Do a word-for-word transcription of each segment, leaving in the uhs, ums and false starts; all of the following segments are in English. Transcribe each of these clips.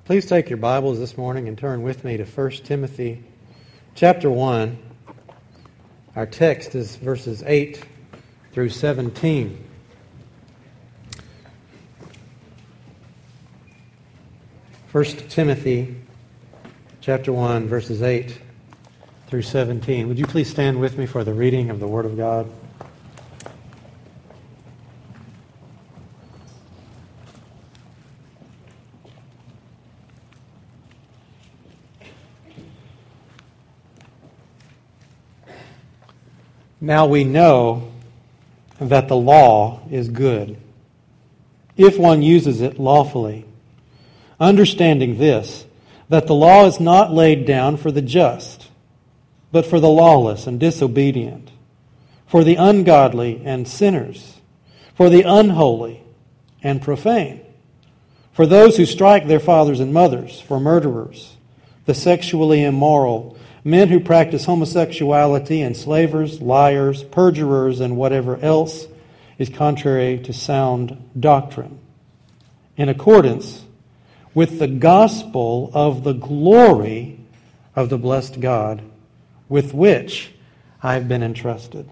Please take your Bibles this morning and turn with me to First Timothy chapter one. Our text is verses eight through seventeen. First Timothy chapter one, verses eight through seventeen. Would you please stand with me for the reading of the Word of God? Now we know that the law is good, if one uses it lawfully, understanding this, that the law is not laid down for the just, but for the lawless and disobedient, for the ungodly and sinners, for the unholy and profane, for those who strike their fathers and mothers, for murderers, the sexually immoral, men who practice homosexuality, enslavers, liars, perjurers, and whatever else is contrary to sound doctrine, in accordance with the gospel of the glory of the blessed God, with which I have been entrusted.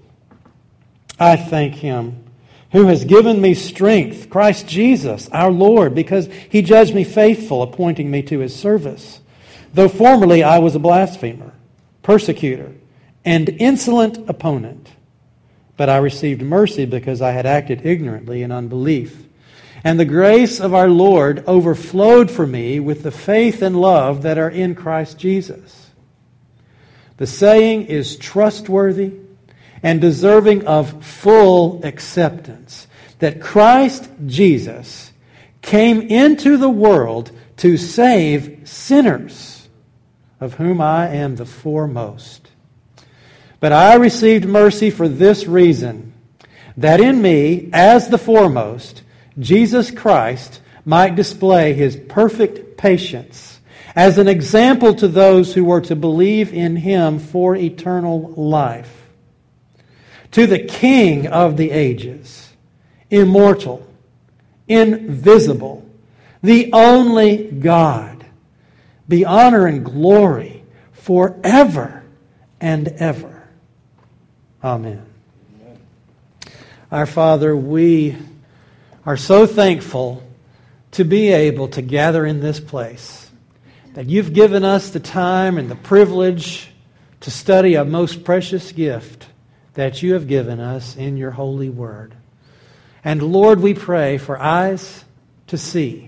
I thank Him who has given me strength, Christ Jesus, our Lord, because He judged me faithful, appointing me to His service. Though formerly I was a blasphemer, persecutor, and insolent opponent, but I received mercy because I had acted ignorantly in unbelief. And the grace of our Lord overflowed for me with the faith and love that are in Christ Jesus. The saying is trustworthy and deserving of full acceptance, that Christ Jesus came into the world to save sinners, of whom I am the foremost. But I received mercy for this reason, that in me, as the foremost, Jesus Christ might display His perfect patience as an example to those who were to believe in Him for eternal life. To the King of the ages, immortal, invisible, the only God, be honor and glory forever and ever. Amen. Amen. Our Father, we are so thankful to be able to gather in this place, that You've given us the time and the privilege to study a most precious gift that You have given us in Your holy word. And Lord, we pray for eyes to see,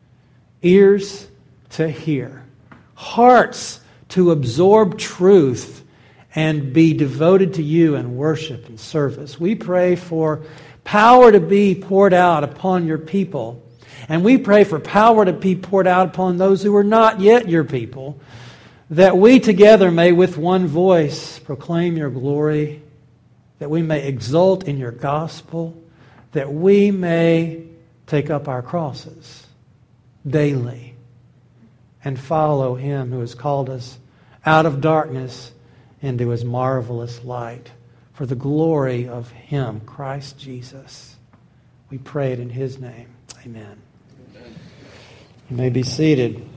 ears to hear, hearts to absorb truth and be devoted to You in worship and service. We pray for power to be poured out upon Your people. And we pray for power to be poured out upon those who are not yet Your people, that we together may with one voice proclaim Your glory, that we may exult in Your gospel, that we may take up our crosses daily and follow Him who has called us out of darkness into His marvelous light, for the glory of Him, Christ Jesus. We pray it in His name. Amen. Amen. You may be seated.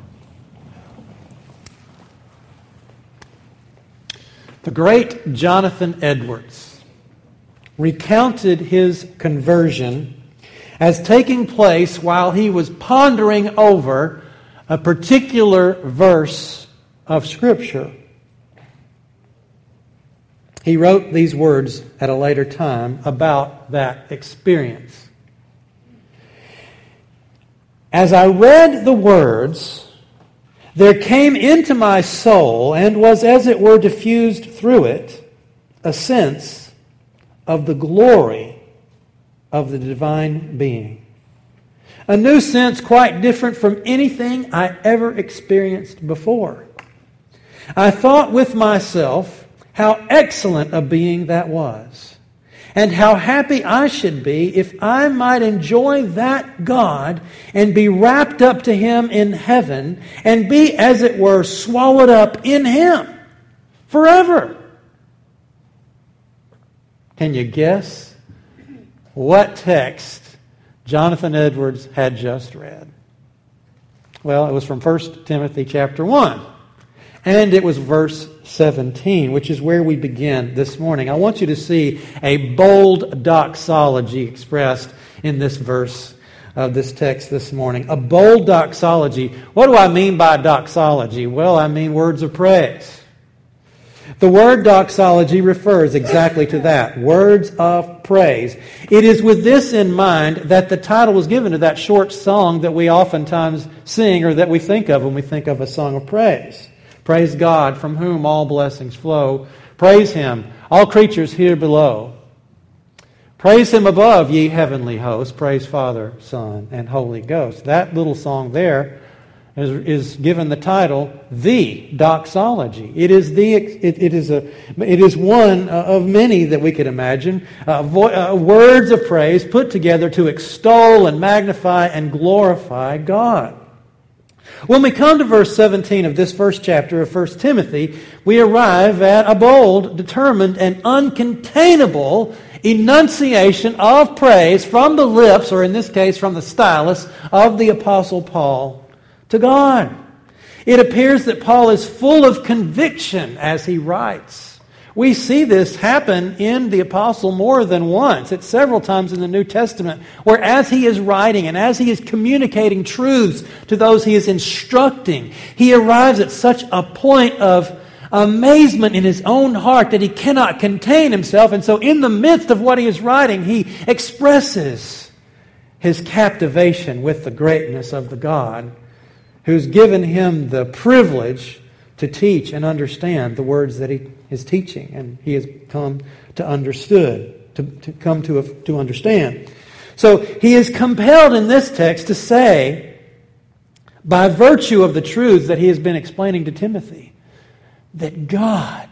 The great Jonathan Edwards recounted his conversion as taking place while he was pondering over a particular verse of Scripture. He wrote these words at a later time about that experience. As I read the words, there came into my soul, and was as it were diffused through it, a sense of the glory of the divine being. A new sense quite different from anything I ever experienced before. I thought with myself how excellent a being that was, and how happy I should be if I might enjoy that God and be wrapped up to Him in heaven and be, as it were, swallowed up in Him forever. Can you guess what text Jonathan Edwards had just read? Well, it was from First Timothy chapter one. And it was verse seventeen, which is where we begin this morning. I want you to see a bold doxology expressed in this verse of this text this morning. A bold doxology. What do I mean by doxology? Well, I mean words of praise. The word doxology refers exactly to that, words of praise. It is with this in mind that the title was given to that short song that we oftentimes sing or that we think of when we think of a song of praise. Praise God, from whom all blessings flow. Praise Him, all creatures here below. Praise Him above, ye heavenly hosts. Praise Father, Son, and Holy Ghost. That little song there is, is given the title, The Doxology. It is the it, it is a it is one of many that we could imagine. Uh, vo- uh, words of praise put together to extol and magnify and glorify God. When we come to verse seventeen of this first chapter of First Timothy, we arrive at a bold, determined, and uncontainable enunciation of praise from the lips, or in this case from the stylus, of the Apostle Paul to God. It appears that Paul is full of conviction as he writes. We see this happen in the apostle more than once. It's several times in the New Testament where as he is writing and as he is communicating truths to those he is instructing, he arrives at such a point of amazement in his own heart that he cannot contain himself. And so in the midst of what he is writing, he expresses his captivation with the greatness of the God who's given him the privilege to teach and understand the words that he is teaching, and he has come to understood, to, to come to, to understand. So he is compelled in this text to say, by virtue of the truths that he has been explaining to Timothy, that God,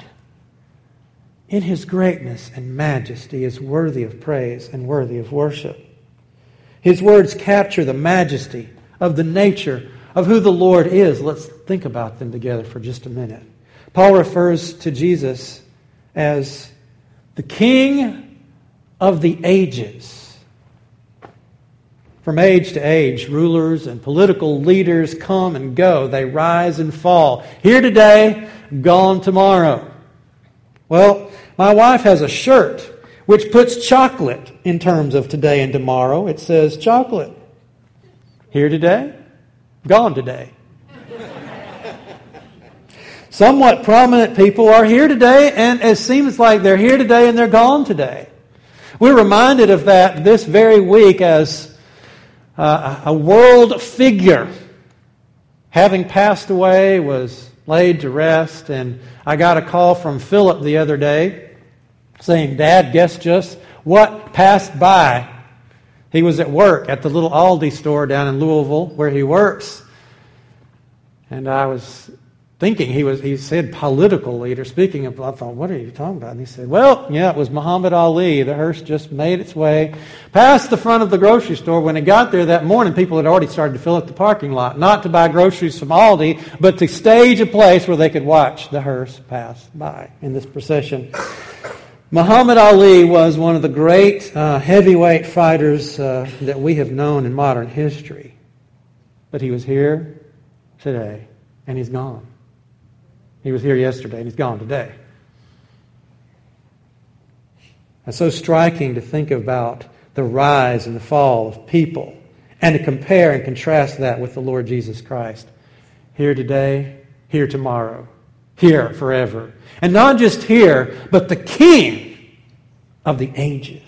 in His greatness and majesty, is worthy of praise and worthy of worship. His words capture the majesty of the nature of who the Lord is. Let's think about them together for just a minute. Paul refers to Jesus as the King of the ages. From age to age, rulers and political leaders come and go. They rise and fall. Here today, gone tomorrow. Well, my wife has a shirt which puts chocolate in terms of today and tomorrow. It says chocolate. Here today, gone today. Somewhat prominent people are here today, and it seems like they're here today and they're gone today. We're reminded of that this very week as uh, a world figure, having passed away, was laid to rest. And I got a call from Philip the other day saying, "Dad, guess just what passed by?" He was at work at the little Aldi store down in Louisville where he works. And I was thinking, he was he said political leader. Speaking of, I thought, what are you talking about? And he said, well, yeah, it was Muhammad Ali. The hearse just made its way past the front of the grocery store. When it got there that morning, people had already started to fill up the parking lot, not to buy groceries from Aldi, but to stage a place where they could watch the hearse pass by in this procession. Muhammad Ali was one of the great uh, heavyweight fighters uh, that we have known in modern history. But he was here today, and he's gone. He was here yesterday, and he's gone today. It's so striking to think about the rise and the fall of people and to compare and contrast that with the Lord Jesus Christ. Here today, here tomorrow, here forever. And not just here, but the King of the ages.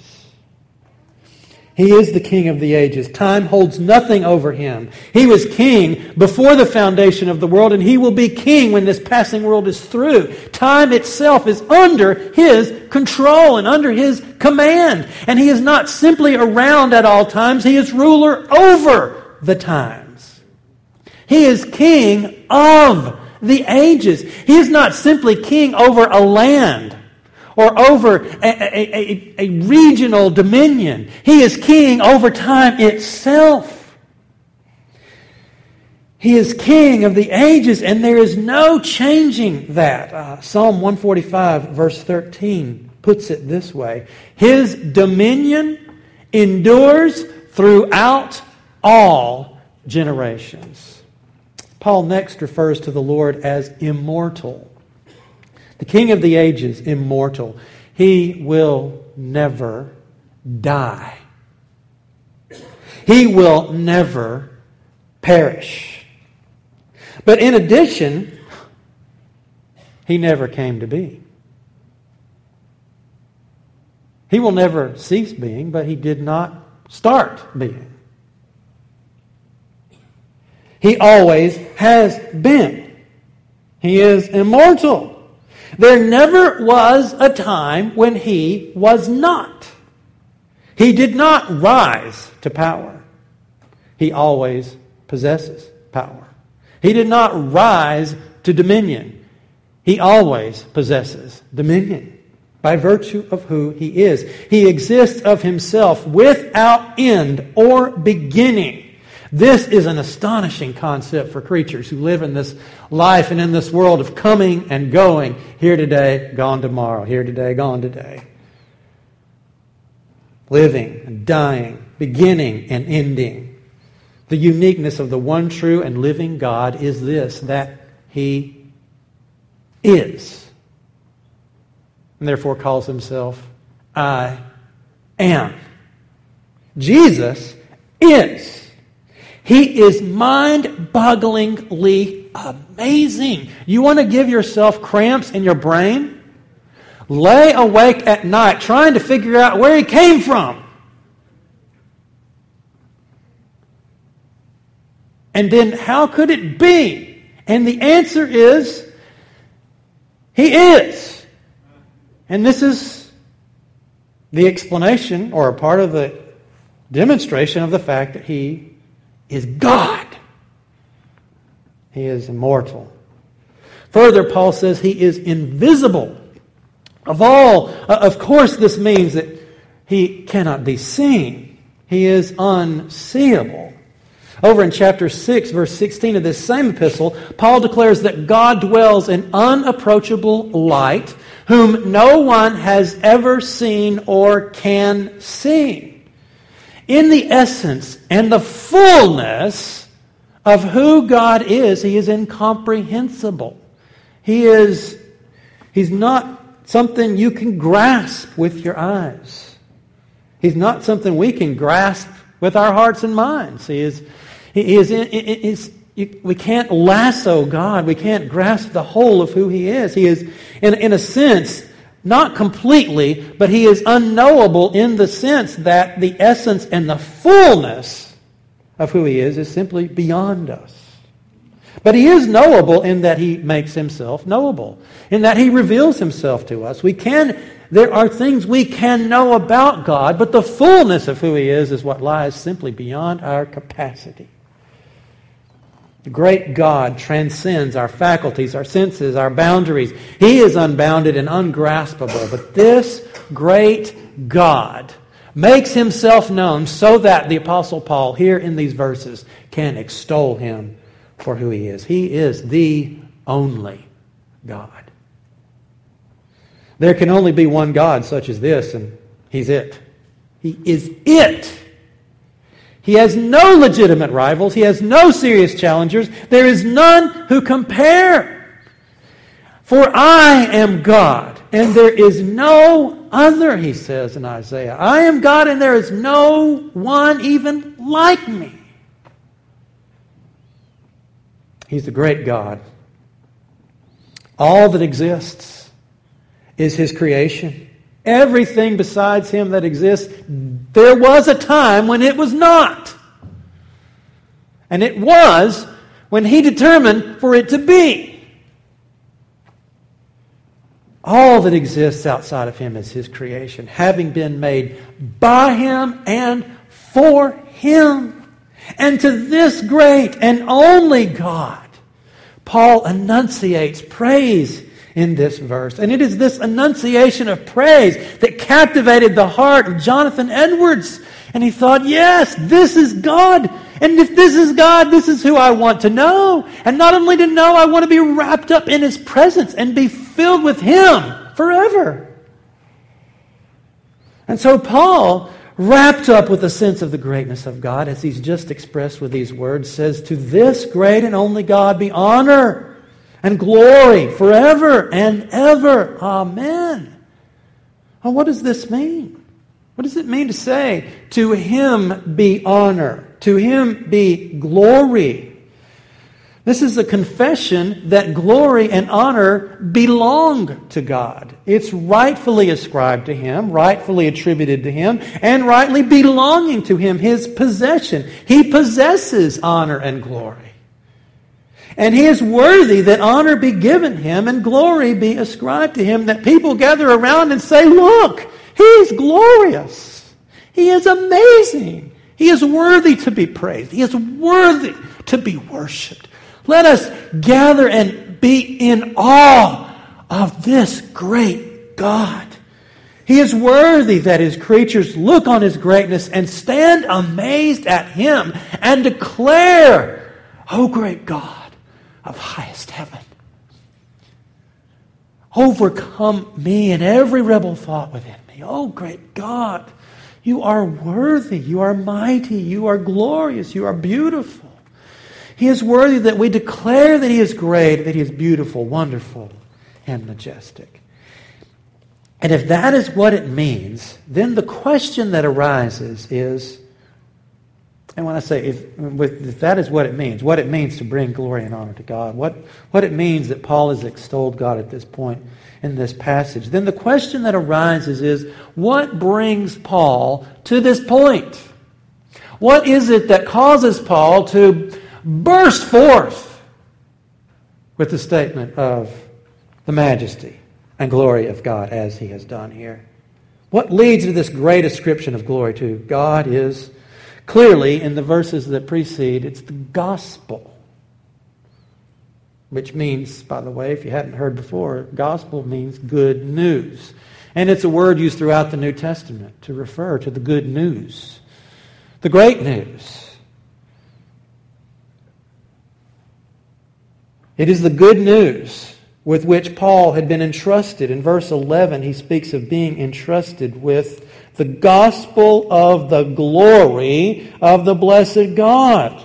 He is the King of the ages. Time holds nothing over Him. He was king before the foundation of the world, and He will be king when this passing world is through. Time itself is under His control and under His command. And He is not simply around at all times. He is ruler over the times. He is king of the ages. He is not simply king over a land or over a, a, a, a regional dominion. He is king over time itself. He is king of the ages, and there is no changing that. Uh, Psalm one forty-five, verse thirteen, puts it this way. His dominion endures throughout all generations. Paul next refers to the Lord as immortal. The King of the ages, immortal. He will never die. He will never perish. But in addition, He never came to be. He will never cease being, but He did not start being. He always has been. He is immortal. There never was a time when He was not. He did not rise to power. He always possesses power. He did not rise to dominion. He always possesses dominion by virtue of who He is. He exists of Himself without end or beginning. This is an astonishing concept for creatures who live in this life and in this world of coming and going. Here today, gone tomorrow. Here today, gone today. Living and dying, beginning and ending. The uniqueness of the one true and living God is this, that He is. And therefore calls Himself, I am. Jesus is. He is mind-bogglingly amazing. You want to give yourself cramps in your brain? Lay awake at night trying to figure out where He came from. And then how could it be? And the answer is, He is. And this is the explanation or a part of the demonstration of the fact that He is God. He is immortal. Further, Paul says He is invisible. Of all, uh, of course this means that He cannot be seen. He is unseeable. Over in chapter six, verse sixteen of this same epistle, Paul declares that God dwells in unapproachable light, whom no one has ever seen or can see. In the essence and the fullness of who God is, He is incomprehensible. He is, He's not something you can grasp with your eyes. He's not something we can grasp with our hearts and minds. He is, He is, is we can't lasso God. We can't grasp the whole of who He is. He is, in, in a sense, not completely, but He is unknowable in the sense that the essence and the fullness of who He is is simply beyond us. But He is knowable in that He makes Himself knowable, in that He reveals Himself to us. We can, there are things we can know about God, but the fullness of who He is is what lies simply beyond our capacity. The great God transcends our faculties, our senses, our boundaries. He is unbounded and ungraspable. But this great God makes Himself known so that the Apostle Paul, here in these verses, can extol Him for who He is. He is the only God. There can only be one God such as this, and He's it. He is it. He has no legitimate rivals. He has no serious challengers. There is none who compare. For I am God, and there is no other, He says in Isaiah. I am God, and there is no one even like me. He's the great God. All that exists is His creation. Everything besides Him that exists, there was a time when it was not. And it was when He determined for it to be. All that exists outside of Him is His creation, having been made by Him and for Him. And to this great and only God, Paul enunciates praise in this verse. And it is this enunciation of praise that captivated the heart of Jonathan Edwards. And he thought, yes, this is God. And if this is God, this is who I want to know. And not only to know, I want to be wrapped up in His presence and be filled with Him forever. And so Paul wrapped up with a sense of the greatness of God, as he's just expressed with these words, says, "To this great and only God be honor and glory forever and ever. Amen." Well, what does this mean? What does it mean to say, "To him be honor, to him be glory"? This is a confession that glory and honor belong to God. It's rightfully ascribed to him, rightfully attributed to him, and rightly belonging to him, his possession. He possesses honor and glory. And he is worthy that honor be given him and glory be ascribed to him, that people gather around and say, "Look, he's glorious. He is amazing. He is worthy to be praised. He is worthy to be worshipped. Let us gather and be in awe of this great God. He is worthy that his creatures look on his greatness and stand amazed at him and declare, 'O great God of highest heaven, overcome me and every rebel thought within me. O great God, you are worthy, you are mighty, you are glorious, you are beautiful.' He is worthy that we declare that he is great, that he is beautiful, wonderful, and majestic." And if that is what it means, then the question that arises is, and when I say if, if that is what it means, what it means to bring glory and honor to God, what, what it means that Paul has extolled God at this point in this passage, then the question that arises is, what brings Paul to this point? What is it that causes Paul to burst forth with the statement of the majesty and glory of God as he has done here? What leads to this great ascription of glory to God is clearly in the verses that precede, it's the gospel. Which means, by the way, if you hadn't heard before, gospel means good news. And it's a word used throughout the New Testament to refer to the good news, the great news. It is the good news with which Paul had been entrusted. In verse eleven, he speaks of being entrusted with the gospel of the glory of the blessed God.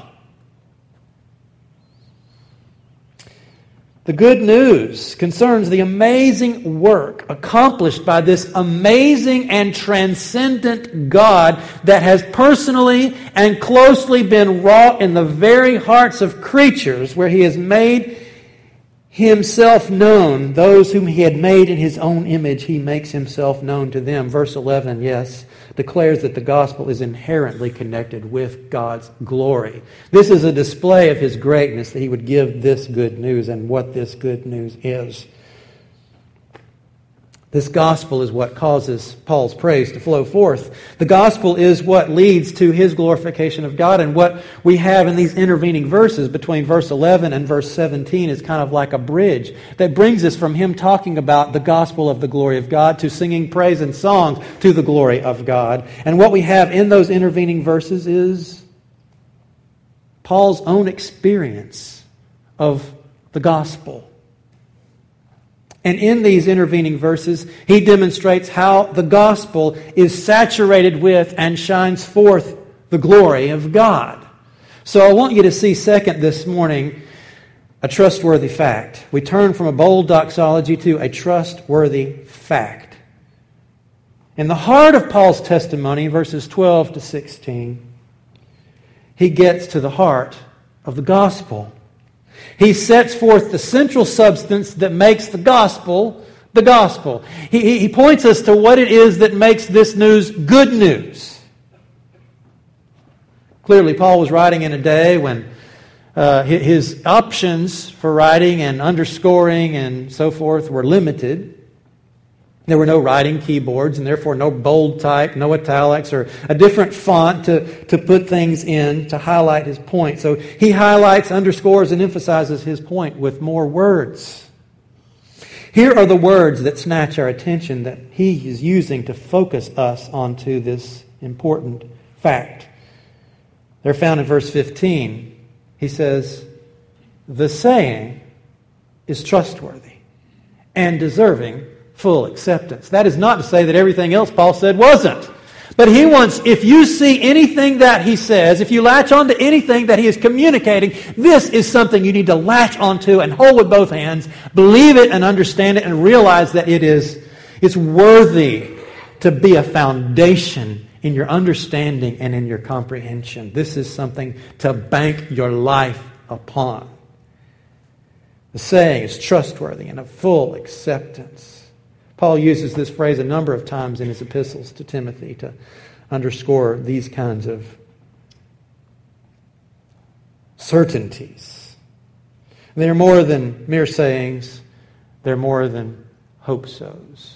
The good news concerns the amazing work accomplished by this amazing and transcendent God that has personally and closely been wrought in the very hearts of creatures, where he has made himself known. Those whom he had made in his own image, he makes himself known to them. Verse eleven, yes, declares that the gospel is inherently connected with God's glory. This is a display of his greatness, that he would give this good news and what this good news is. This gospel is what causes Paul's praise to flow forth. The gospel is what leads to his glorification of God. And what we have in these intervening verses between verse eleven and verse seventeen is kind of like a bridge that brings us from him talking about the gospel of the glory of God to singing praise and songs to the glory of God. And what we have in those intervening verses is Paul's own experience of the gospel. And in these intervening verses, he demonstrates how the gospel is saturated with and shines forth the glory of God. So I want you to see second this morning a trustworthy fact. We turn from a bold doxology to a trustworthy fact. In the heart of Paul's testimony, verses twelve to sixteen, he gets to the heart of the gospel. He sets forth the central substance that makes the gospel the gospel. He, he points us to what it is that makes this news good news. Clearly, Paul was writing in a day when uh, his options for writing and underscoring and so forth were limited. There were no writing keyboards, and therefore no bold type, no italics, or a different font to, to put things in to highlight his point. So he highlights, underscores, and emphasizes his point with more words. Here are the words that snatch our attention that he is using to focus us onto this important fact. They're found in verse fifteen. He says, "The saying is trustworthy and deserving full acceptance." That is not to say that everything else Paul said wasn't. But he wants, if you see anything that he says, if you latch onto anything that he is communicating, this is something you need to latch onto and hold with both hands, believe it and understand it, and realize that it is it's worthy to be a foundation in your understanding and in your comprehension. This is something to bank your life upon. The saying is trustworthy and of full acceptance. Paul uses this phrase a number of times in his epistles to Timothy to underscore these kinds of certainties. They are more than mere sayings. They're more than hope-sos.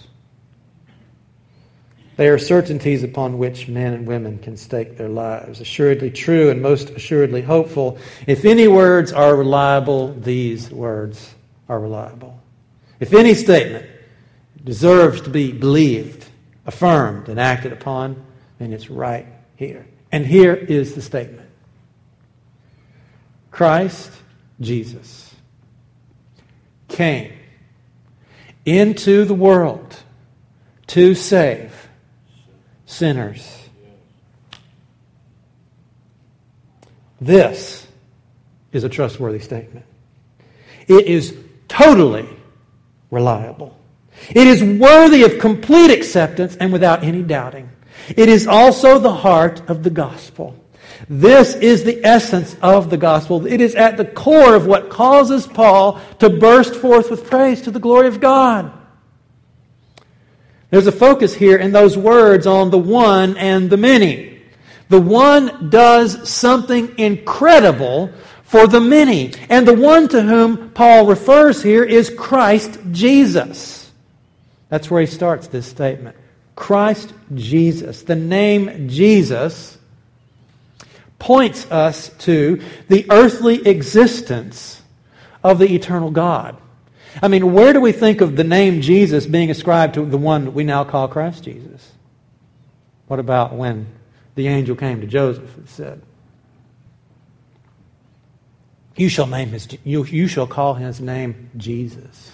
They are certainties upon which men and women can stake their lives. Assuredly true and most assuredly hopeful. If any words are reliable, these words are reliable. If any statement deserves to be believed, affirmed, and acted upon, then it's right here. And here is the statement. Christ Jesus came into the world to save sinners. This is a trustworthy statement. It is totally reliable. It is worthy of complete acceptance and without any doubting. It is also the heart of the gospel. This is the essence of the gospel. It is at the core of what causes Paul to burst forth with praise to the glory of God. There's a focus here in those words on the one and the many. The one does something incredible for the many. And the one to whom Paul refers here is Christ Jesus. That's where he starts this statement. Christ Jesus. The name Jesus points us to the earthly existence of the eternal God. I mean, where do we think of the name Jesus being ascribed to the one that we now call Christ Jesus? What about when the angel came to Joseph and said, You shall name his you, you shall call his name Jesus.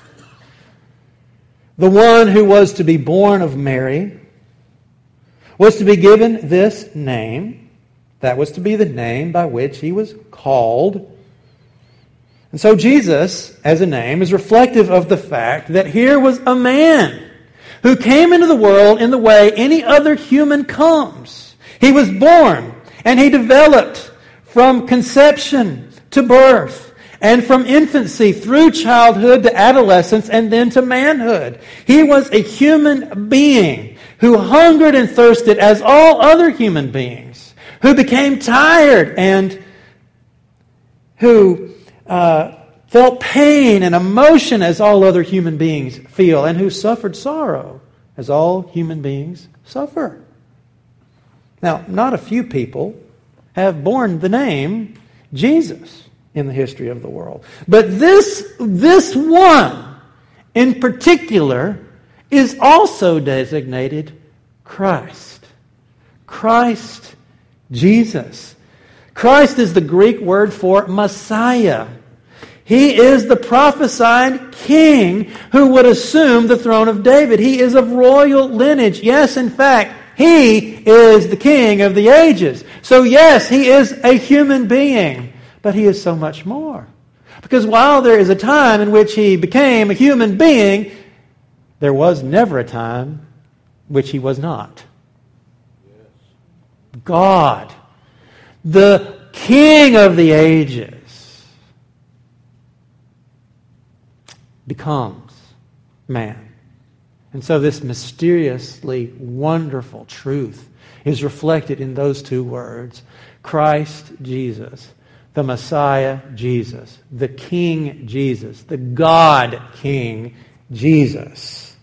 The one who was to be born of Mary was to be given this name. That was to be the name by which he was called. And so Jesus, as a name, is reflective of the fact that here was a man who came into the world in the way any other human comes. He was born and he developed from conception to birth, and from infancy through childhood to adolescence and then to manhood. He was a human being who hungered and thirsted as all other human beings, who became tired and who uh, felt pain and emotion as all other human beings feel, and who suffered sorrow as all human beings suffer. Now, not a few people have borne the name Jesus in the history of the world. But this, this one in particular is also designated Christ. Christ Jesus. Christ is the Greek word for Messiah. He is the prophesied king who would assume the throne of David. He is of royal lineage. Yes, in fact, he is the king of the ages. So yes, he is a human being. But he is so much more. Because while there is a time in which he became a human being, there was never a time which he was not. Yes. God, the King of the ages, becomes man. And so this mysteriously wonderful truth is reflected in those two words, Christ Jesus. The Messiah, Jesus. The King, Jesus. The God King, Jesus.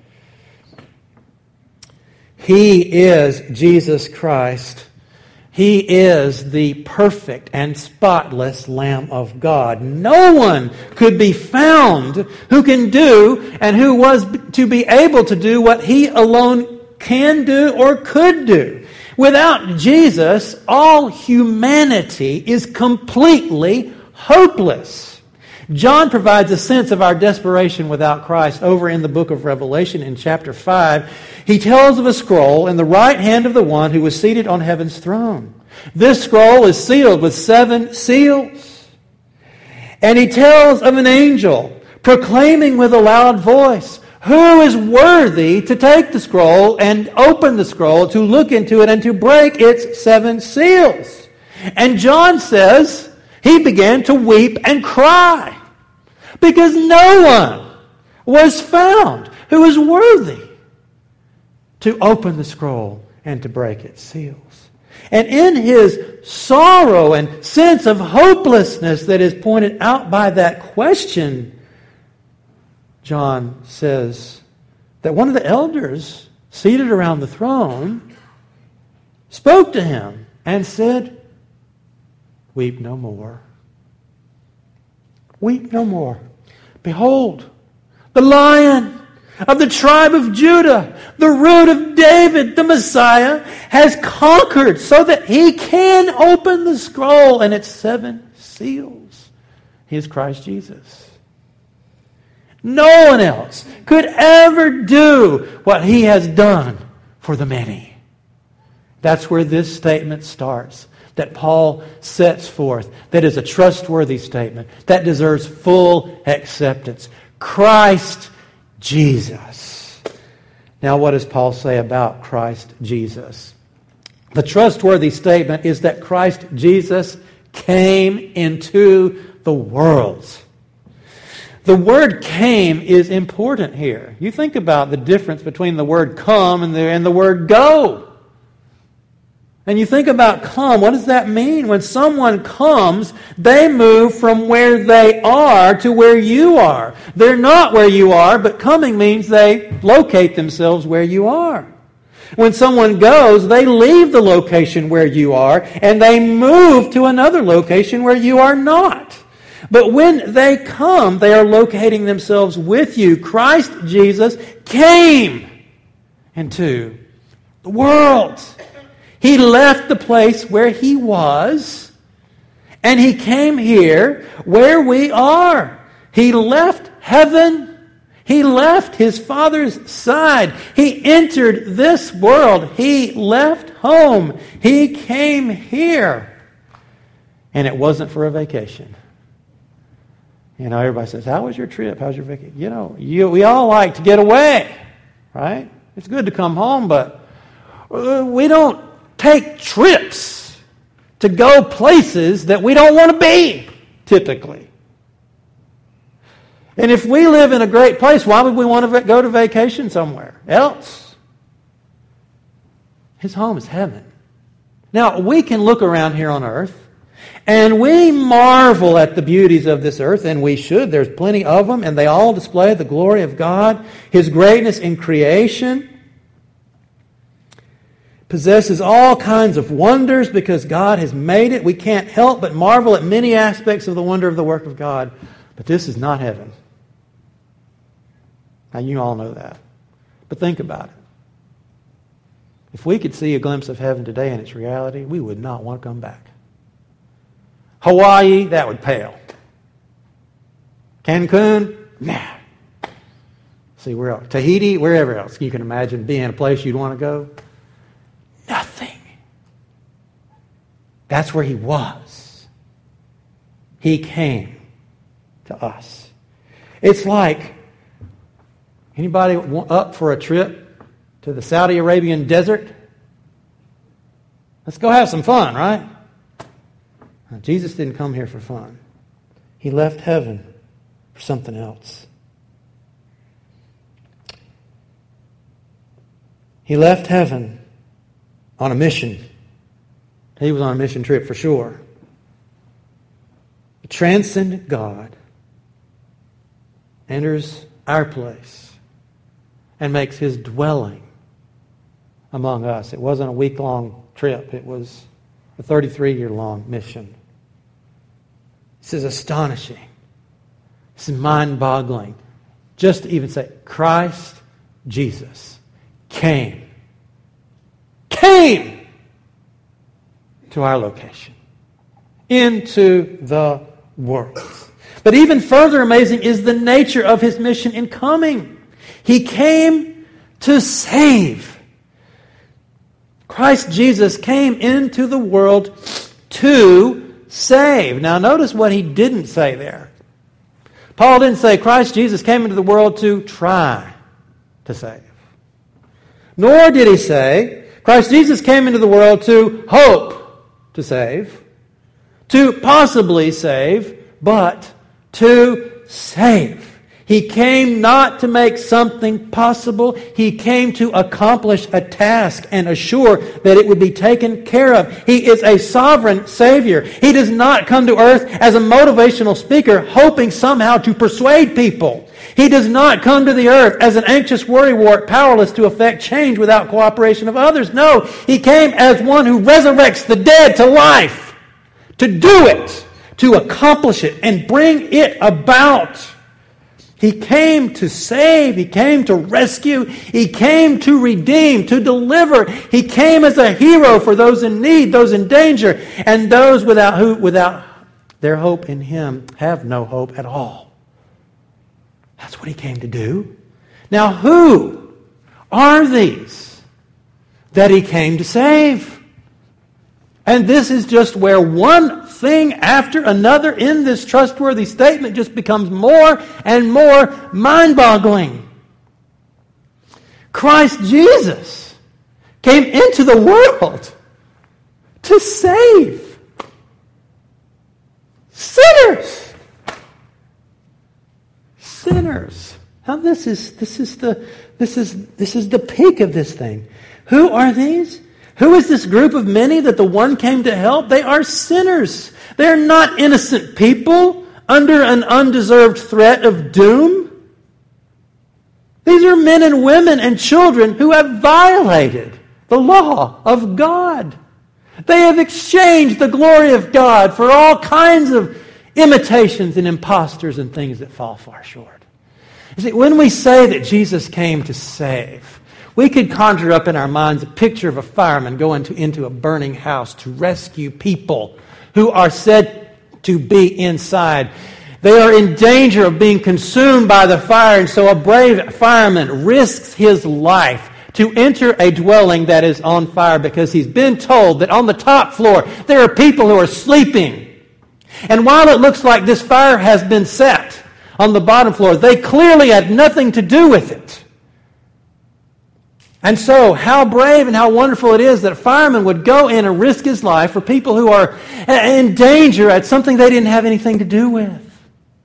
He is Jesus Christ. He is the perfect and spotless Lamb of God. No one could be found who can do and who was to be able to do what He alone can do or could do. Without Jesus, all humanity is completely hopeless. John provides a sense of our desperation without Christ over in the book of Revelation in chapter five. He tells of a scroll in the right hand of the one who was seated on heaven's throne. This scroll is sealed with seven seals. And he tells of an angel proclaiming with a loud voice, who is worthy to take the scroll and open the scroll, to look into it and to break its seven seals? And John says he began to weep and cry because no one was found who was worthy to open the scroll and to break its seals. And in his sorrow and sense of hopelessness that is pointed out by that question, John says that one of the elders seated around the throne spoke to him and said, "Weep no more. Weep no more. Behold, the Lion of the tribe of Judah, the Root of David, the Messiah, has conquered so that he can open the scroll and its seven seals." He is Christ Jesus. No one else could ever do what he has done for the many. That's where this statement starts, that Paul sets forth, that is a trustworthy statement, that deserves full acceptance. Christ Jesus. Now, what does Paul say about Christ Jesus? The trustworthy statement is that Christ Jesus came into the world. The word came is important here. You think about the difference between the word come and the, and the word go. And you think about come, what does that mean? When someone comes, they move from where they are to where you are. They're not where you are, but coming means they locate themselves where you are. When someone goes, they leave the location where you are, and they move to another location where you are not. But when they come, they are locating themselves with you. Christ Jesus came into the world. He left the place where he was, and he came here where we are. He left heaven. He left his Father's side. He entered this world. He left home. He came here. And it wasn't for a vacation. You know, everybody says, how was your trip? How's your vacation? You know, you, we all like to get away, right? It's good to come home, but we don't take trips to go places that we don't want to be, typically. And if we live in a great place, why would we want to go to vacation somewhere else? His home is heaven. Now, we can look around here on earth, and we marvel at the beauties of this earth, and we should. There's plenty of them, and they all display the glory of God, His greatness in creation. Possesses all kinds of wonders because God has made it. We can't help but marvel at many aspects of the wonder of the work of God. But this is not heaven. Now, you all know that. But think about it. If we could see a glimpse of heaven today in its reality, we would not want to come back. Hawaii, that would pale. Cancun, nah. See, where else? Tahiti, wherever else you can imagine being a place you'd want to go. Nothing. That's where he was. He came to us. It's like, anybody up for a trip to the Saudi Arabian desert? Let's go have some fun, right? Now, Jesus didn't come here for fun. He left heaven for something else. He left heaven on a mission. He was on a mission trip for sure. The transcendent God enters our place and makes his dwelling among us. It wasn't a week-long trip. It was a thirty-three-year-long mission. This is astonishing. This is mind-boggling. Just to even say, Christ Jesus came. Came to our location. Into the world. But even further amazing is the nature of his mission in coming. He came to save. Christ Jesus came into the world to save. Now notice what he didn't say there. Paul didn't say Christ Jesus came into the world to try to save. Nor did he say Christ Jesus came into the world to hope to save, to possibly save, but to save. He came not to make something possible. He came to accomplish a task and assure that it would be taken care of. He is a sovereign Savior. He does not come to earth as a motivational speaker hoping somehow to persuade people. He does not come to the earth as an anxious worrywart, powerless to effect change without cooperation of others. No, He came as one who resurrects the dead to life, to do it, to accomplish it, and bring it about. He came to save. He came to rescue. He came to redeem, to deliver. He came as a hero for those in need, those in danger, and those without who, without their hope in Him have no hope at all. That's what He came to do. Now, who are these that He came to save? And this is just where one thing after another in this trustworthy statement just becomes more and more mind-boggling. Christ Jesus came into the world to save sinners. Sinners. Now this is this is the this is this is the peak of this thing. Who are these? Who is this group of many that the one came to help? They are sinners. They are not innocent people under an undeserved threat of doom. These are men and women and children who have violated the law of God. They have exchanged the glory of God for all kinds of imitations and impostors and things that fall far short. You see, when we say that Jesus came to save, we could conjure up in our minds a picture of a fireman going to, into a burning house to rescue people who are said to be inside. They are in danger of being consumed by the fire, and so a brave fireman risks his life to enter a dwelling that is on fire because he's been told that on the top floor there are people who are sleeping. And while it looks like this fire has been set on the bottom floor, they clearly had nothing to do with it. And so, how brave and how wonderful it is that a fireman would go in and risk his life for people who are in danger at something they didn't have anything to do with.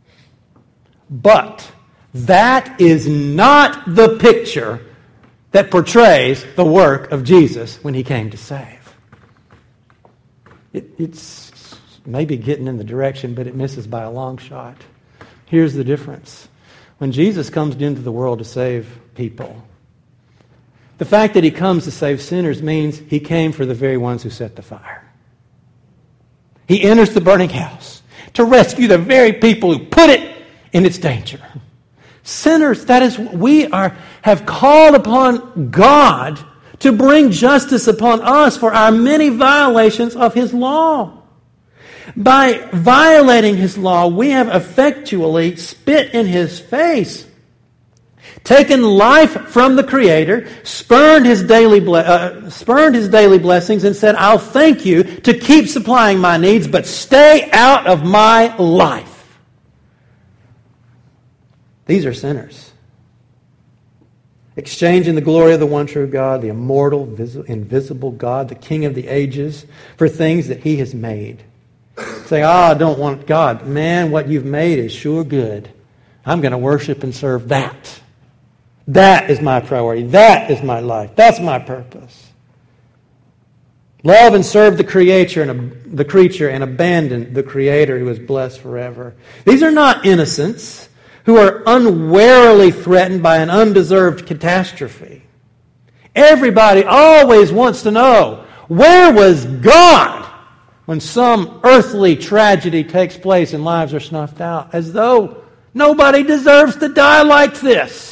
But that is not the picture that portrays the work of Jesus when He came to save. It, it's maybe getting in the direction, but it misses by a long shot. Here's the difference. When Jesus comes into the world to save people, the fact that He comes to save sinners means He came for the very ones who set the fire. He enters the burning house to rescue the very people who put it in its danger. Sinners, that is, we are have called upon God to bring justice upon us for our many violations of His law. By violating His law, we have effectually spit in His face, taken life from the Creator, spurned his daily ble- uh, spurned his daily blessings, and said, "I'll thank you to keep supplying my needs, but stay out of my life." These are sinners, exchanging the glory of the one true God, the immortal, vis- invisible God, the King of the ages, for things that He has made. Saying, "Ah, I don't want God. Man, what you've made is sure good. I'm going to worship and serve that. That is my priority. That is my life. That's my purpose." Love and serve the creator and the creature and abandon the Creator who is blessed forever. These are not innocents who are unwarily threatened by an undeserved catastrophe. Everybody always wants to know, where was God when some earthly tragedy takes place and lives are snuffed out? As though nobody deserves to die like this.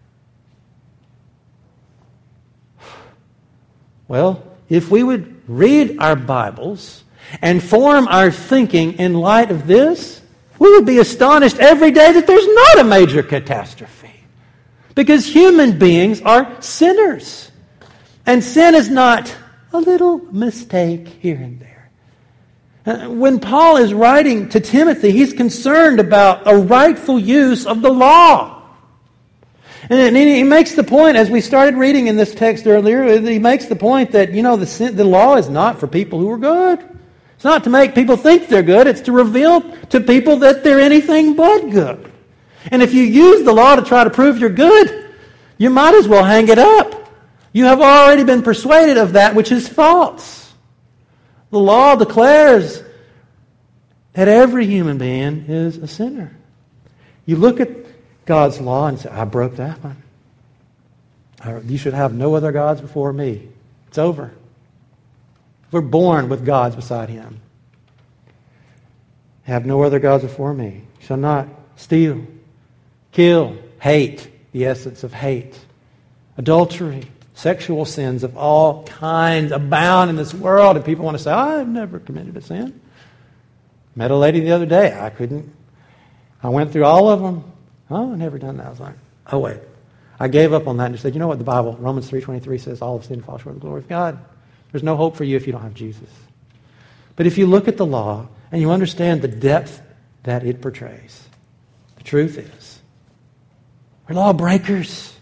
Well, if we would read our Bibles and form our thinking in light of this, We would be astonished every day that there's not a major catastrophe. Because human beings are sinners. And sin is not a little mistake here and there. When Paul is writing to Timothy, he's concerned about a rightful use of the law. And he makes the point, as we started reading in this text earlier, he makes the point that, you know, the, sin, the law is not for people who are good. It's not to make people think they're good. It's to reveal to people that they're anything but good. And if you use the law to try to prove you're good, you might as well hang it up. You have already been persuaded of that which is false. The law declares that every human being is a sinner. You look at God's law and say, I broke that one. You should have no other gods before me. It's over. We're born with gods beside Him. Have no other gods before me. You shall not steal, kill, hate, the essence of hate, adultery, sexual sins of all kinds abound in this world. And people want to say, I've never committed a sin. Met a lady the other day. I couldn't. I went through all of them. Oh, I've never done that. I was like, oh, wait. I gave up on that and just said, you know what the Bible, Romans three twenty-three says, all of sin falls short of the glory of God. There's no hope for you if you don't have Jesus. But if you look at the law and you understand the depth that it portrays, the truth is, we're lawbreakers.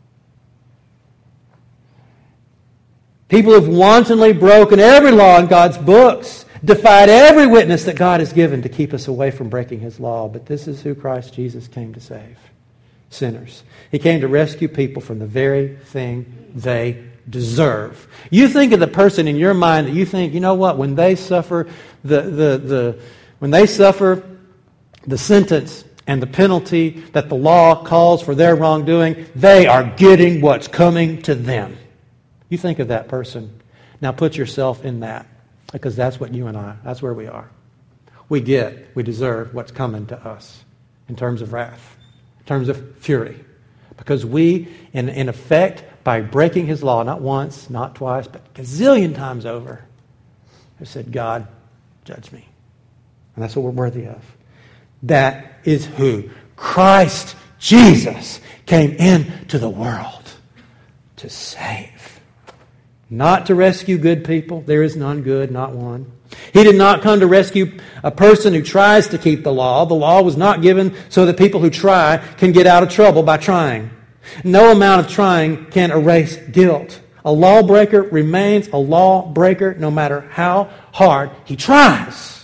People have wantonly broken every law in God's books, defied every witness that God has given to keep us away from breaking His law. But this is who Christ Jesus came to save. Sinners. He came to rescue people from the very thing they deserve. You think of the person in your mind that you think, you know what, when they suffer the the the when they suffer the sentence and the penalty that the law calls for their wrongdoing, they are getting what's coming to them. You think of that person. Now put yourself in that. Because that's what you and I, that's where we are. We get, we deserve what's coming to us in terms of wrath, in terms of fury. Because we, in, in effect, by breaking His law, not once, not twice, but a gazillion times over, have said, God, judge me. And that's what we're worthy of. That is who Christ Jesus came into the world to save. Not to rescue good people. There is none good, not one. He did not come to rescue a person who tries to keep the law. The law was not given so that people who try can get out of trouble by trying. No amount of trying can erase guilt. A lawbreaker remains a lawbreaker no matter how hard he tries.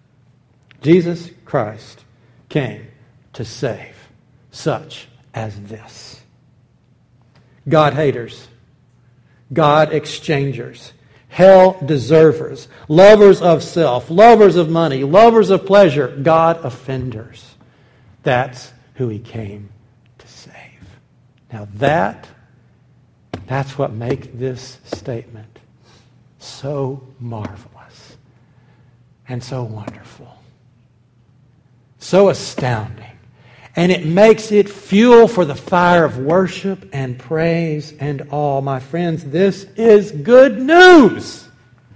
Jesus Christ came to save such as this. God haters, God exchangers, hell deservers, lovers of self, lovers of money, lovers of pleasure, God offenders. That's who He came to save. Now that, that's what makes this statement so marvelous and so wonderful, so astounding. And it makes it fuel for the fire of worship and praise and awe. My friends, this is good news.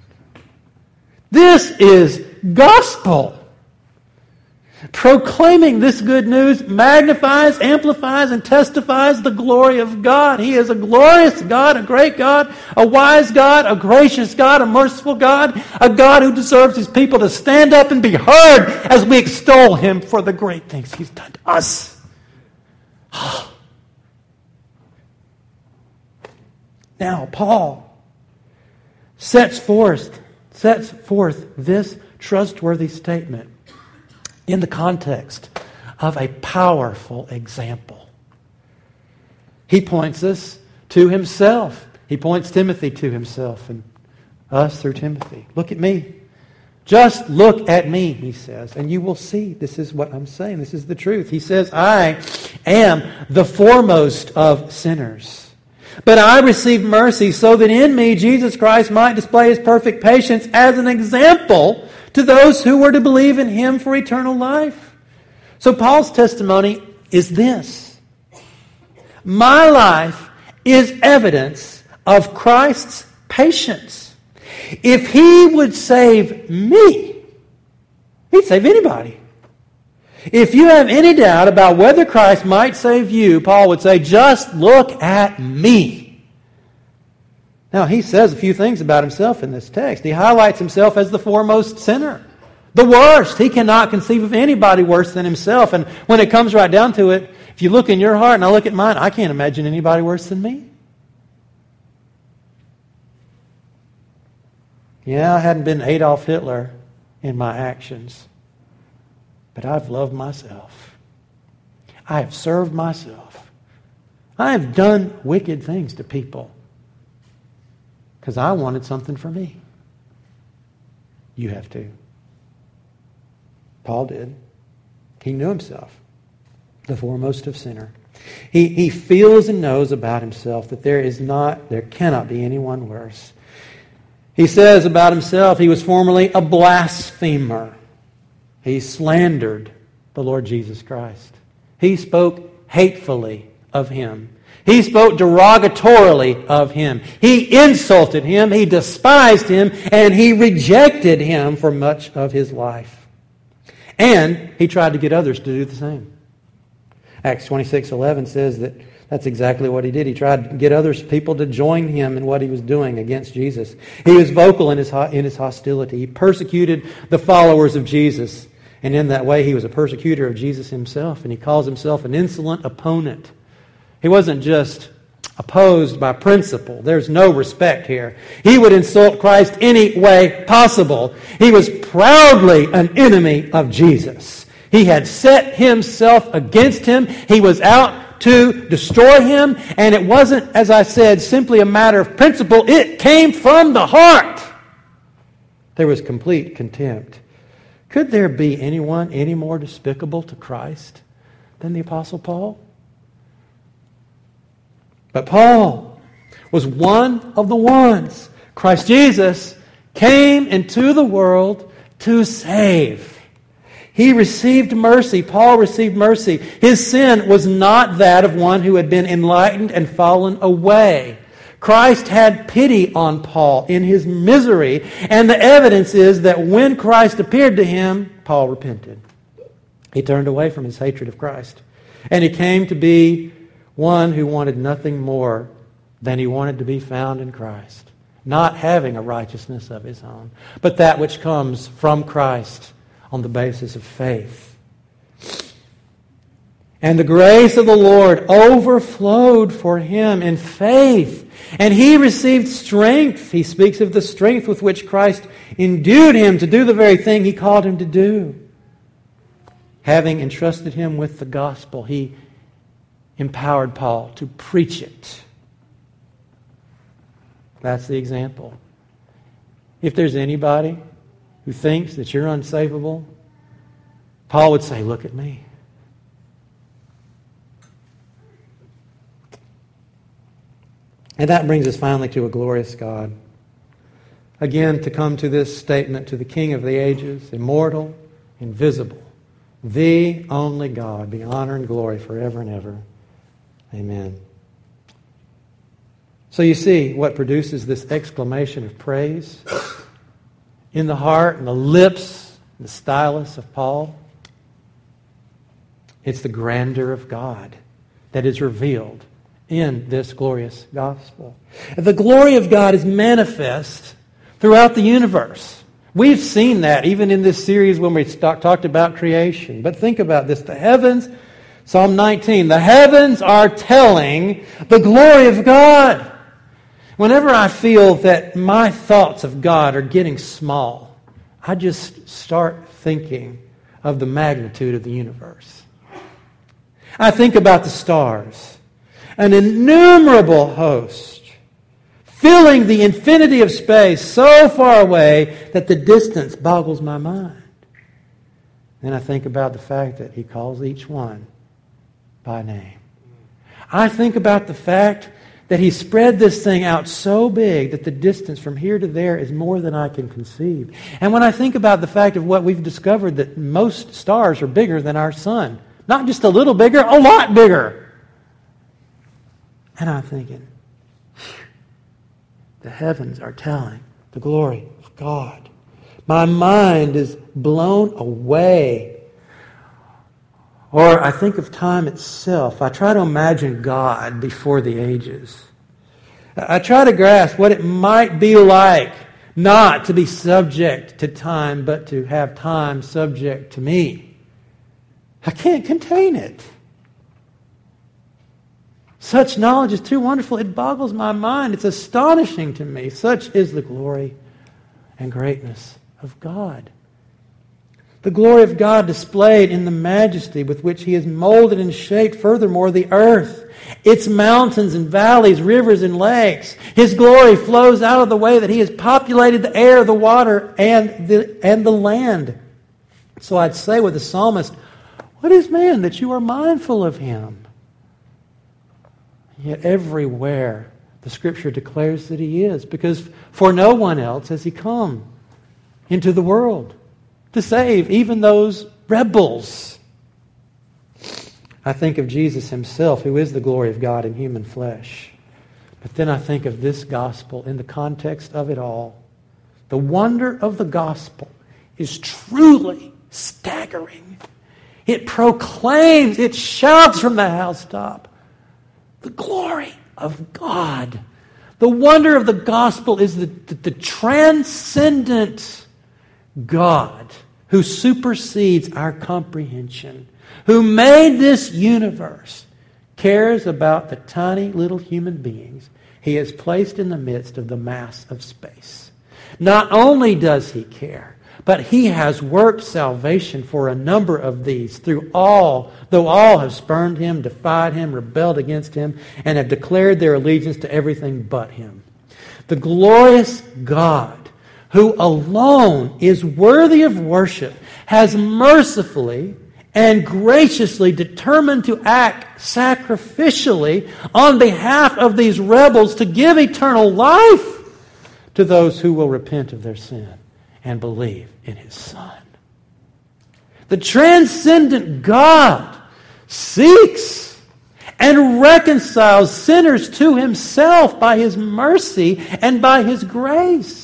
This is gospel. Proclaiming this good news magnifies, amplifies, and testifies the glory of God. He is a glorious God, a great God, a wise God, a gracious God, a merciful God, a God who deserves His people to stand up and be heard as we extol Him for the great things He's done to us. Now, Paul sets forth, sets forth this trustworthy statement in the context of a powerful example. He points us to himself. He points Timothy to himself and us through Timothy. Look at me. Just look at me, he says, and you will see. This is what I'm saying. This is the truth. He says, I am the foremost of sinners. But I received mercy so that in me Jesus Christ might display His perfect patience as an example to those who were to believe in Him for eternal life. So Paul's testimony is this. My life is evidence of Christ's patience. If He would save me, He'd save anybody. If you have any doubt about whether Christ might save you, Paul would say, just look at me. Now, he says a few things about himself in this text. He highlights himself as the foremost sinner. The worst. He cannot conceive of anybody worse than himself. And when it comes right down to it, if you look in your heart and I look at mine, I can't imagine anybody worse than me. Yeah, I hadn't been Adolf Hitler in my actions, but I've loved myself. I have served myself. I have done wicked things to people because I wanted something for me. You have too. Paul did. He knew himself, the foremost of sinner. He, he feels and knows about himself that there is not, there cannot be anyone worse. He says about himself, he was formerly a blasphemer. He slandered the Lord Jesus Christ. He spoke hatefully of Him. He spoke derogatorily of Him. He insulted Him, he despised Him, and he rejected Him for much of his life. And he tried to get others to do the same. Acts twenty-six eleven says that that's exactly what he did. He tried to get other people to join him in what he was doing against Jesus. He was vocal in his in his hostility. He persecuted the followers of Jesus. And in that way, he was a persecutor of Jesus himself. And he calls himself an insolent opponent. He wasn't just opposed by principle. There's no respect here. He would insult Christ any way possible. He was proudly an enemy of Jesus. He had set himself against him. He was out to destroy him, and it wasn't, as I said, simply a matter of principle. It came from the heart. There was complete contempt. Could there be anyone any more despicable to Christ than the Apostle Paul? But Paul was one of the ones. Christ Jesus came into the world to save. He received mercy. Paul received mercy. His sin was not that of one who had been enlightened and fallen away. Christ had pity on Paul in his misery, and the evidence is that when Christ appeared to him, Paul repented. He turned away from his hatred of Christ, and he came to be one who wanted nothing more than he wanted to be found in Christ, not having a righteousness of his own, but that which comes from Christ on the basis of faith. And the grace of the Lord overflowed for him in faith. And he received strength. He speaks of the strength with which Christ endued him to do the very thing he called him to do. Having entrusted him with the gospel, he empowered Paul to preach it. That's the example. If there's anybody who thinks that you're unsavable, Paul would say, look at me. And that brings us finally to a glorious God. Again, to come to this statement, to the King of the ages, immortal, invisible, the only God, be honor and glory forever and ever. Amen. So you see what produces this exclamation of praise in the heart and the lips, the stylus of Paul. It's the grandeur of God that is revealed in this glorious gospel. The glory of God is manifest throughout the universe. We've seen that even in this series when we talked about creation. But think about this. The heavens, Psalm nineteen, the heavens are telling the glory of God. Whenever I feel that my thoughts of God are getting small, I just start thinking of the magnitude of the universe. I think about the stars. An innumerable host, filling the infinity of space so far away that the distance boggles my mind. Then I think about the fact that He calls each one by name. I think about the fact that He spread this thing out so big that the distance from here to there is more than I can conceive. And when I think about the fact of what we've discovered, that most stars are bigger than our sun. Not just a little bigger, a lot bigger. And I'm thinking, the heavens are telling the glory of God. My mind is blown away Or I think of time itself. I try to imagine God before the ages. I try to grasp what it might be like not to be subject to time, but to have time subject to me. I can't contain it. Such knowledge is too wonderful. It boggles my mind. It's astonishing to me. Such is the glory and greatness of God. The glory of God displayed in the majesty with which He has molded and shaped, furthermore, the earth, its mountains and valleys, rivers and lakes. His glory flows out of the way that He has populated the air, the water, and the, and the land. So I'd say with the psalmist, what is man that you are mindful of him? Yet everywhere the Scripture declares that He is, because for no one else has He come into the world to save even those rebels. I think of Jesus Himself, who is the glory of God in human flesh. But then I think of this gospel in the context of it all. The wonder of the gospel is truly staggering. It proclaims, it shouts from the housetop, the glory of God. The wonder of the gospel is the, the, the transcendent God who supersedes our comprehension, who made this universe, cares about the tiny little human beings He has placed in the midst of the mass of space. Not only does He care, but He has worked salvation for a number of these through all, though all have spurned Him, defied Him, rebelled against Him, and have declared their allegiance to everything but Him. The glorious God, who alone is worthy of worship, has mercifully and graciously determined to act sacrificially on behalf of these rebels to give eternal life to those who will repent of their sin and believe in His Son. The transcendent God seeks and reconciles sinners to Himself by His mercy and by His grace.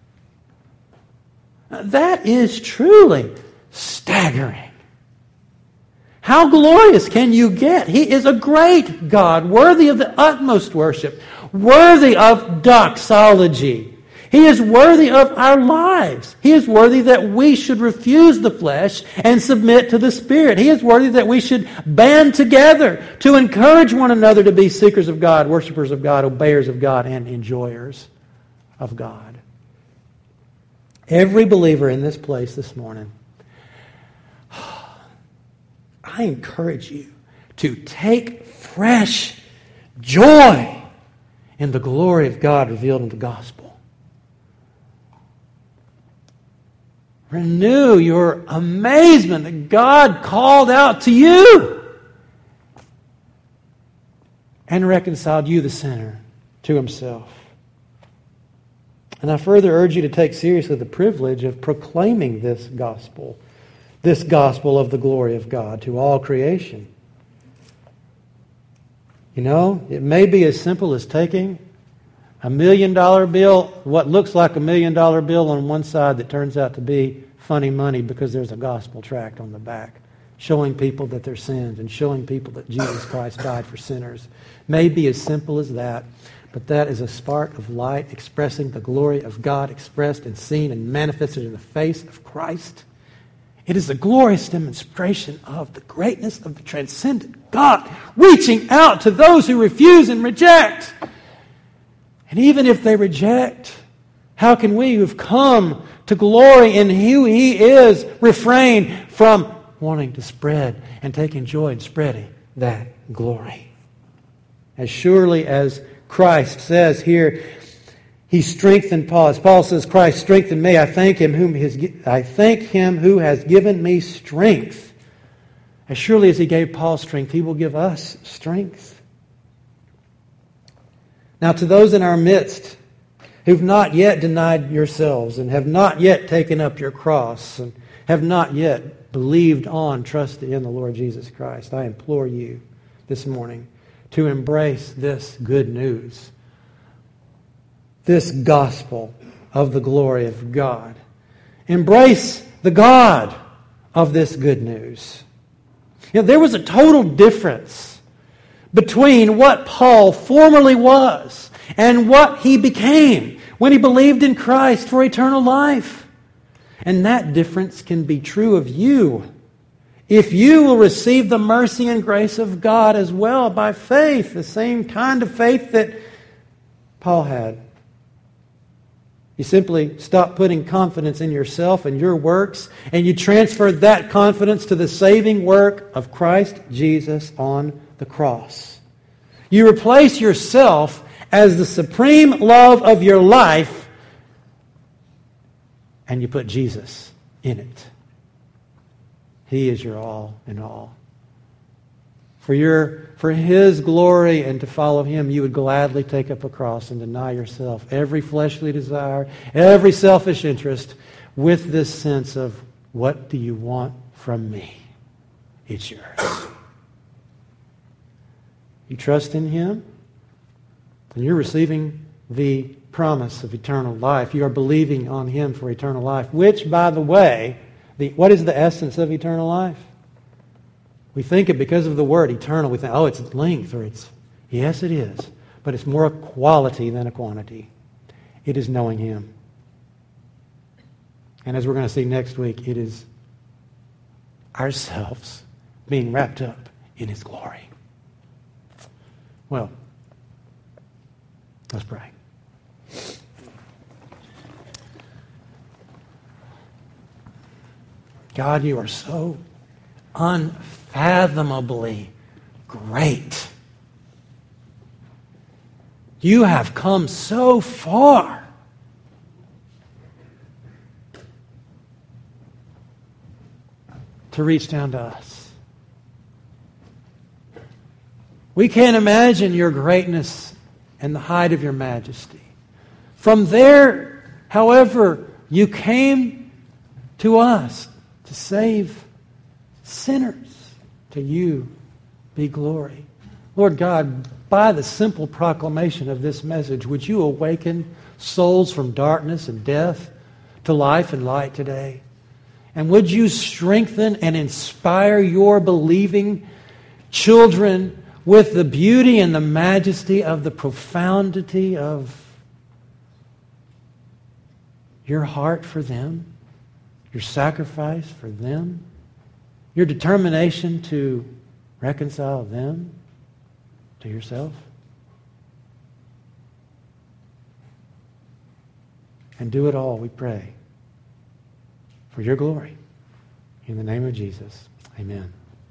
That is truly staggering. How glorious can you get? He is a great God, worthy of the utmost worship, worthy of doxology. He is worthy of our lives. He is worthy that we should refuse the flesh and submit to the Spirit. He is worthy that we should band together to encourage one another to be seekers of God, worshipers of God, obeyers of God, and enjoyers of God. Every believer in this place this morning, I encourage you to take fresh joy in the glory of God revealed in the gospel. Renew your amazement that God called out to you and reconciled you, the sinner, to Himself. And I further urge you to take seriously the privilege of proclaiming this gospel, this gospel of the glory of God to all creation. You know, it may be as simple as taking a million dollar bill, what looks like a million dollar bill on one side that turns out to be funny money because there's a gospel tract on the back, showing people that they're sinned and showing people that Jesus Christ died for sinners. May be as simple as that. But that is a spark of light expressing the glory of God expressed and seen and manifested in the face of Christ. It is a glorious demonstration of the greatness of the transcendent God reaching out to those who refuse and reject. And even if they reject, how can we who've come to glory in who He is refrain from wanting to spread and taking joy in spreading that glory? As surely as Christ says here, He strengthened Paul. As Paul says, Christ strengthened me. I thank Him whom has, I thank Him who has given me strength. As surely as He gave Paul strength, He will give us strength. Now, to those in our midst who've not yet denied yourselves and have not yet taken up your cross and have not yet believed on, trusted in the Lord Jesus Christ, I implore you this morning to embrace this good news, this gospel of the glory of God. Embrace the God of this good news. You know, there was a total difference between what Paul formerly was and what he became when he believed in Christ for eternal life. And that difference can be true of you if you will receive the mercy and grace of God as well by faith, the same kind of faith that Paul had. You simply stop putting confidence in yourself and your works, and you transfer that confidence to the saving work of Christ Jesus on the cross. You replace yourself as the supreme love of your life, and you put Jesus in it. He is your all in all. For your, for His glory and to follow Him, you would gladly take up a cross and deny yourself every fleshly desire, every selfish interest, with this sense of, what do you want from me? It's yours. You trust in Him, and you're receiving the promise of eternal life. You are believing on Him for eternal life, which, by the way, the, what is the essence of eternal life? We think it because of the word eternal. We think, oh, it's length, or it's... Yes, it is. But it's more a quality than a quantity. It is knowing Him. And as we're going to see next week, it is ourselves being wrapped up in His glory. Well, let's pray. God, you are so unfathomably great. You have come so far. To reach down to us. We can't imagine your greatness and the height of your majesty. From there, however, you came to us to save sinners. To you be glory. Lord God, by the simple proclamation of this message, would you awaken souls from darkness and death to life and light today? And would you strengthen and inspire your believing children with the beauty and the majesty of the profundity of your heart for them, your sacrifice for them, your determination to reconcile them to yourself? And do it all, we pray, for your glory. In the name of Jesus, amen.